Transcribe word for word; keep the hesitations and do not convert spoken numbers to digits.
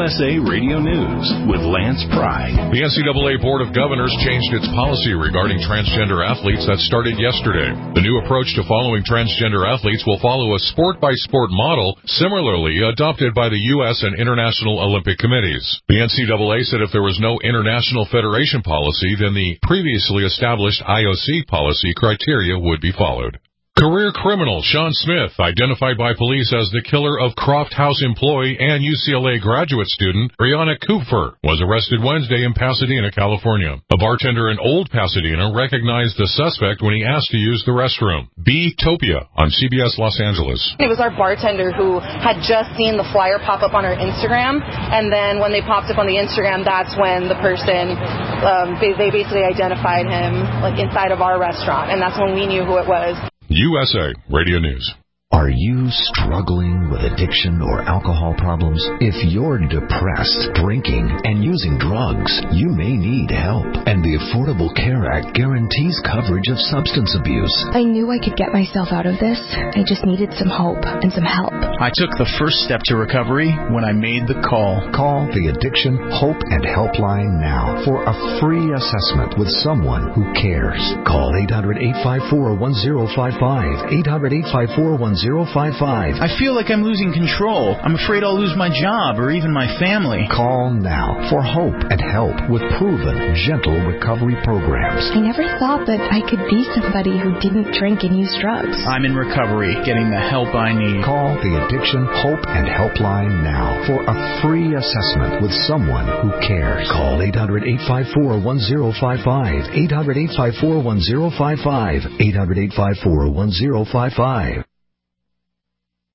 S A Radio News with Lance Pride. The N C double A Board of Governors changed its policy regarding transgender athletes that started yesterday. The new approach to following transgender athletes will follow a sport-by-sport model similarly adopted by the U S and International Olympic Committees. The N C double A said if there was no international federation policy, then the previously established I O C policy criteria would be followed. Career criminal Sean Smith, identified by police as the killer of Croft House employee and U C L A graduate student Brianna Kupfer, was arrested Wednesday in Pasadena, California. A bartender in Old Pasadena recognized the suspect when he asked to use the restroom. B-Topia on C B S Los Angeles. It was our bartender who had just seen the flyer pop up on our Instagram, and then when they popped up on the Instagram, that's when the person, um, they, they basically identified him like inside of our restaurant, and that's when we knew who it was. U S A Radio News. Are you struggling with addiction or alcohol problems? If you're depressed, drinking, and using drugs, you may need help. And the Affordable Care Act guarantees coverage of substance abuse. I knew I could get myself out of this. I just needed some hope and some help. I took the first step to recovery when I made the call. Call the Addiction Hope and Helpline now for a free assessment with someone who cares. Call eight hundred, eight five four, one zero five five. eight hundred, eight five four, one zero five five. I feel like I'm losing control. I'm afraid I'll lose my job or even my family. Call now for hope and help with proven, gentle recovery programs. I never thought that I could be somebody who didn't drink and use drugs. I'm in recovery, getting the help I need. Call the Addiction Hope and Helpline now for a free assessment with someone who cares. Call eight hundred, eight five four, one zero five five. eight hundred, eight five four, one zero five five. eight hundred, eight five four, one zero five five.